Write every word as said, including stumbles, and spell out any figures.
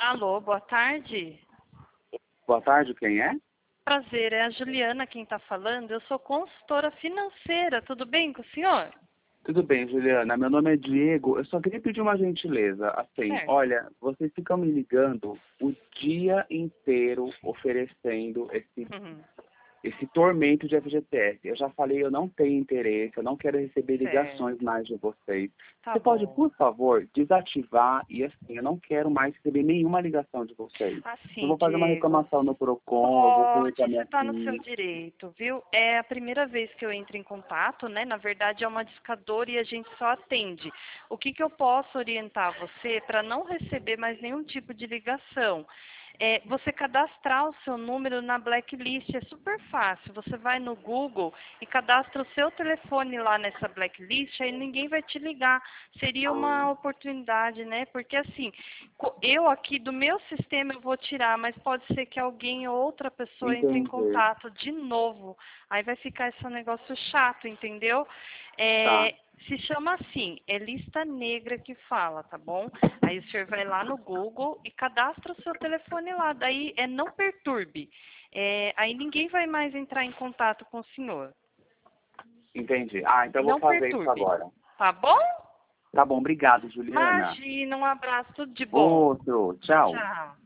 Alô, boa tarde. Boa tarde, quem é? Prazer, é a Juliana quem está falando. Eu sou consultora financeira, tudo bem com o senhor? Tudo bem, Juliana. Meu nome é Diego. Eu só queria pedir uma gentileza. Assim, Certo. olha, vocês ficam me ligando o dia inteiro oferecendo esse, Uhum. esse tormento de F G T S. Eu já falei, eu não tenho interesse, eu não quero receber ligações Certo. mais de vocês. Tá Você pode, bom. por favor, desativar e assim, eu não quero mais receber nenhuma ligação de vocês. Eu Assim, vou fazer uma Diego, reclamação no Procon, eu vou pode, colocar você minha está no seu filha. direito, viu? É a primeira vez que eu entro em contato, né? Na verdade, é uma discadora e a gente só atende. O que, que eu posso orientar você para não receber mais nenhum tipo de ligação? É você cadastrar o seu número na blacklist, é super fácil. Você vai no Google e cadastra o seu telefone lá nessa blacklist, aí ninguém vai te ligar. Seria Ah, uma oportunidade, né? Porque assim, co- eu aqui do meu sistema eu vou tirar, mas pode ser que alguém ou outra pessoa entre em entendi. contato de novo. Aí vai ficar esse negócio chato, entendeu? Tá. É, se chama assim, é lista negra que fala, tá bom? Aí o senhor vai lá no Google e cadastra o seu telefone lá. Daí é não perturbe. É, aí ninguém vai mais entrar em contato com o senhor. Entendi. Ah, então eu vou Não fazer isso perturbe. agora. Tá bom? Tá bom, obrigado, Juliana. Imagina, um abraço, tudo de bom. Outro, tchau. Tchau.